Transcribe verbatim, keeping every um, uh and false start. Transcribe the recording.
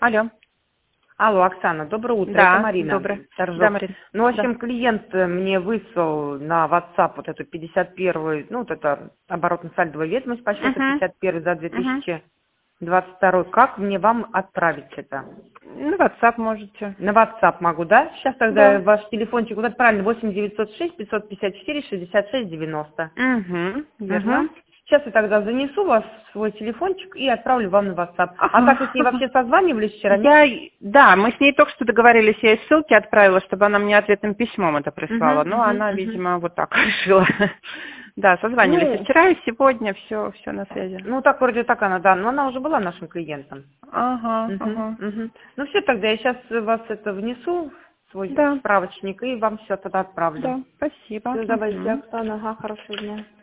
Алло. Алло, Оксана, доброе утро, Да, это Марина. доброе. Торжок. Да, Марина. Ну, в общем, Да. клиент мне выслал на WhatsApp вот эту пятьдесят первую, ну, вот это оборотно-сальдовая ведомость по счету Угу. пятьдесят первый за две Угу. тысячи двадцать второй. Как мне вам отправить это? На WhatsApp можете. На WhatsApp могу, да? Сейчас тогда Да. ваш телефончик, вот это правильно, восемь девятьсот шесть пятьсот пятьдесят четыре шестьдесят шесть девяносто. Угу. Угу. Верно. Сейчас я тогда занесу вас в свой телефончик и отправлю вам на WhatsApp. А Ага. как вы с ней вообще созванивались вчера? Я, да, мы с ней только что договорились, я ей ссылки отправила, чтобы она мне ответным письмом это прислала. Угу, Но угу, она, угу. видимо, вот так решила. Да, созванивались и Ну, вчера, и сегодня, все, все на связи. ну так вроде так она, да, но она уже была нашим клиентом. Ага, Угу, ага. угу. Ну все, тогда я сейчас вас это внесу в свой Да, справочник и вам все тогда отправлю. да, спасибо. Все, давайте, Мгм. Оксана, ага, хорошего дня.